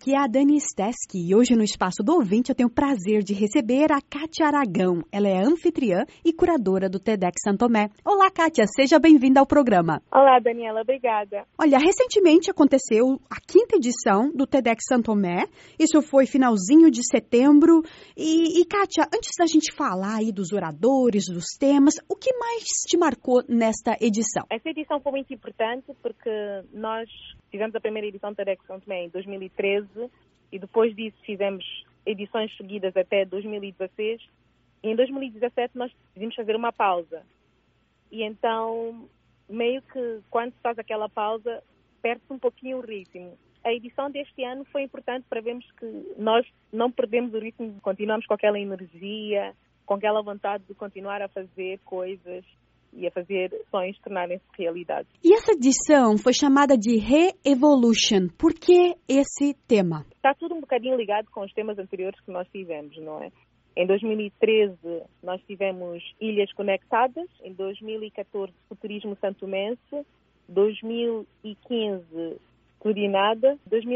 aqui é a Dani Steski e hoje no Espaço do Ouvinte eu tenho o prazer de receber a Kátia Aragão. Ela é anfitriã e curadora do TEDx Santo Tomé. Olá, Kátia, seja bem-vinda ao programa. Olá, Daniela, obrigada. Olha, recentemente aconteceu a 5ª edição do TEDx Santo Tomé. Isso foi finalzinho de setembro. E Kátia, antes da gente falar aí dos oradores, dos temas, o que mais te marcou nesta edição? Essa edição foi muito importante porque nós fizemos a primeira edição do TEDx Santo Tomé em 2013 e depois disso fizemos edições seguidas até 2016. E em 2017 nós decidimos fazer uma pausa. E então, meio que quando se faz aquela pausa, perde-se um pouquinho o ritmo. A edição deste ano foi importante para vermos que nós não perdemos o ritmo, continuamos com aquela energia, com aquela vontade de continuar a fazer coisas e a fazer sonhos tornarem-se realidade. E essa edição foi chamada de Re-Evolution. Por que esse tema? Está tudo um bocadinho ligado com os temas anteriores que nós tivemos, não é? Em 2013 nós tivemos Ilhas Conectadas, em 2014 Futurismo Santomense, 2015 Tudo e Nada,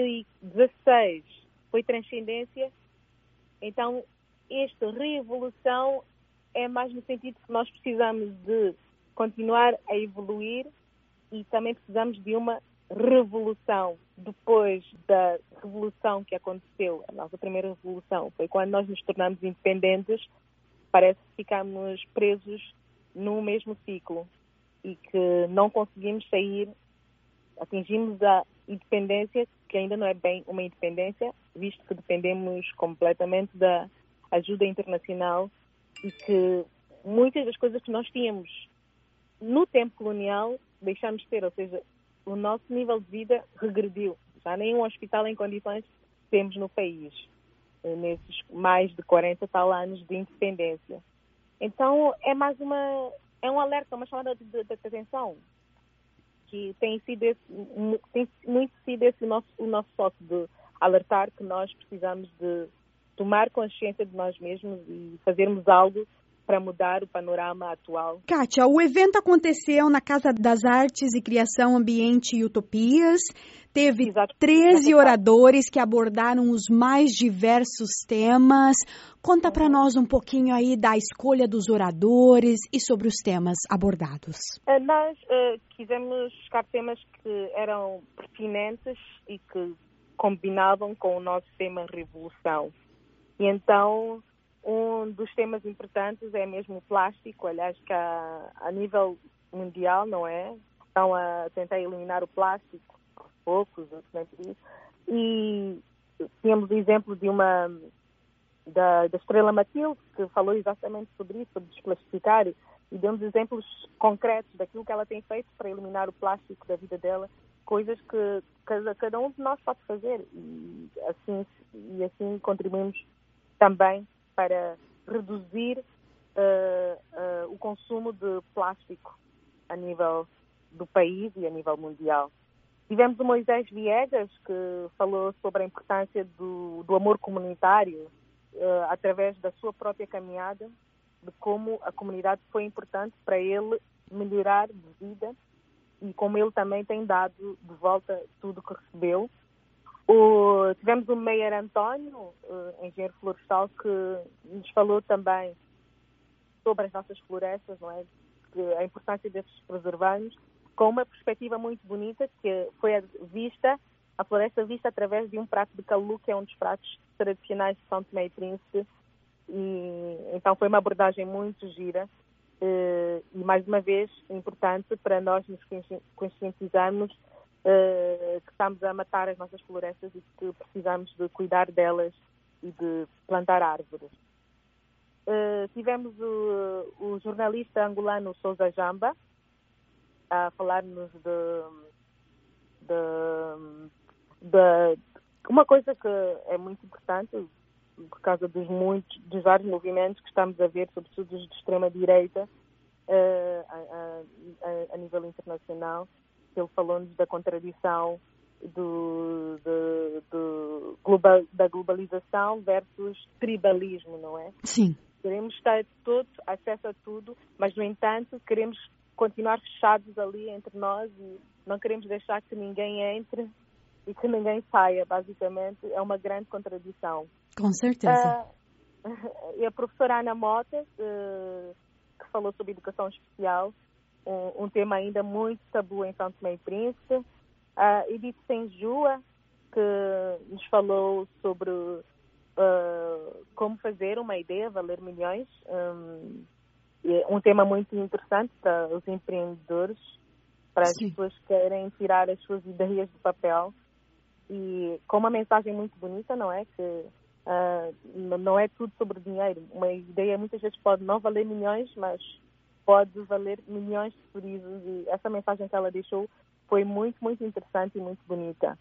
2016 foi Transcendência. Então, esta reevolução é mais no sentido que nós precisamos de continuar a evoluir e também precisamos de uma revolução. Depois da revolução que aconteceu, a nossa primeira revolução, foi quando nós nos tornamos independentes, parece que ficamos presos no mesmo ciclo e que não conseguimos sair, atingimos a independência, que ainda não é bem uma independência, visto que dependemos completamente da ajuda internacional e que muitas das coisas que nós tínhamos no tempo colonial deixamos de ter, ou seja, o nosso nível de vida regrediu. Já nem um hospital em condições temos no país, nesses mais de 40 tal anos de independência. Então, é um alerta, uma chamada de atenção, que tem muito sido esse o nosso foco, de alertar que nós precisamos de tomar consciência de nós mesmos e fazermos algo para mudar o panorama atual. Kátia, o evento aconteceu na Casa das Artes e Criação Ambiente e Utopias. Teve 13 oradores que abordaram os mais diversos temas. Conta para nós um pouquinho aí da escolha dos oradores e sobre os temas abordados. Nós quisemos buscar temas que eram pertinentes e que combinavam com o nosso tema Revolução. E então, um dos temas importantes é mesmo o plástico, aliás, que a nível mundial, não é? Estão a tentar eliminar o plástico aos poucos, e tínhamos o exemplo da Estrela Matilde, que falou exatamente sobre isso, sobre desplastificar, e deu-nos exemplos concretos daquilo que ela tem feito para eliminar o plástico da vida dela, coisas que cada um de nós pode fazer, e assim contribuímos também para reduzir o consumo de plástico a nível do país e a nível mundial. Tivemos o Moisés Viegas, que falou sobre a importância do amor comunitário através da sua própria caminhada, de como a comunidade foi importante para ele melhorar de vida e como ele também tem dado de volta tudo que recebeu. Tivemos o Meyer António, engenheiro florestal, que nos falou também sobre as nossas florestas, não é? A importância desses preservarmos, com uma perspectiva muito bonita, que foi a floresta vista através de um prato de calu, que é um dos pratos tradicionais de São Tomé e Príncipe, e então foi uma abordagem muito gira, e mais uma vez importante para nós nos conscientizarmos que estamos a matar as nossas florestas e que precisamos de cuidar delas e de plantar árvores. Tivemos o jornalista angolano Sousa Jamba a falar-nos de uma coisa que é muito importante por causa dos vários movimentos que estamos a ver, sobretudo os de extrema-direita, a nível internacional. Ele falou-nos da contradição da globalização versus tribalismo, não é? Sim. Queremos ter todos acesso a tudo, mas, no entanto, queremos continuar fechados ali entre nós e não queremos deixar que ninguém entre e que ninguém saia, basicamente, é uma grande contradição. Com certeza. E a professora Ana Mota, que falou sobre educação especial, um tema ainda muito tabu em São Tomé e Príncipe. A Edith Senjua, que nos falou sobre como fazer uma ideia valer milhões. Um tema muito interessante para os empreendedores, para as pessoas que querem tirar as suas ideias do papel. E com uma mensagem muito bonita, não é? Que não é tudo sobre dinheiro. Uma ideia muitas vezes pode não valer milhões, mas pode valer milhões de sorrisos. E essa mensagem que ela deixou foi muito, muito interessante e muito bonita.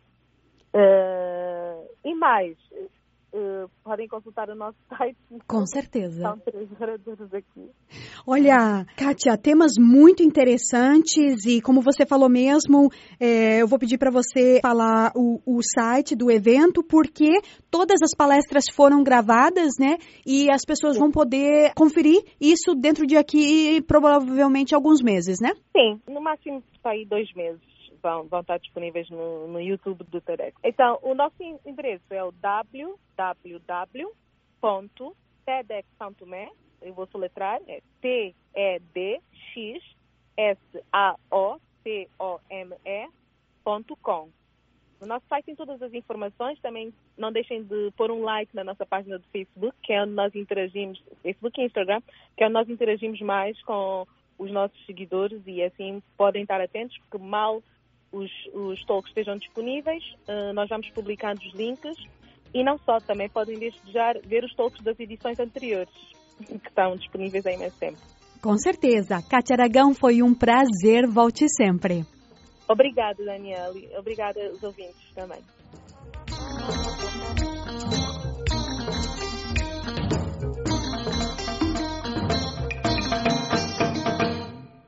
E mais, podem consultar o nosso site. Com certeza. São 3 oradores aqui. Olha, Kátia, temas muito interessantes e como você falou mesmo, eu vou pedir para você falar o site do evento, porque todas as palestras foram gravadas, né? E as pessoas vão poder conferir isso dentro de aqui provavelmente alguns meses, né? Sim, no máximo aí 2 meses. Vão estar disponíveis no YouTube do TEDx. Então, o nosso endereço é o www.tedxsantomé, eu vou soletrar, é TEDxSAOTOME.com. No nosso site tem todas as informações. Também não deixem de pôr um like na nossa página do Facebook, que é onde nós interagimos, Facebook e Instagram, que é onde nós interagimos mais com os nossos seguidores e assim podem estar atentos, porque mal os talks estejam disponíveis, nós vamos publicando os links e não só, também podem desejar ver os talks das edições anteriores, que estão disponíveis há imenso tempo. Com certeza. Kátia Aragão, foi um prazer. Volte sempre. Obrigada, Daniela. Obrigada aos ouvintes também.